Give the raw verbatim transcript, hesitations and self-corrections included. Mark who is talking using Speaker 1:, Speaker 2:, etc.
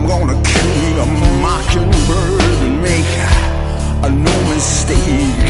Speaker 1: I'm gonna kill a mockingbird and make a no mistake.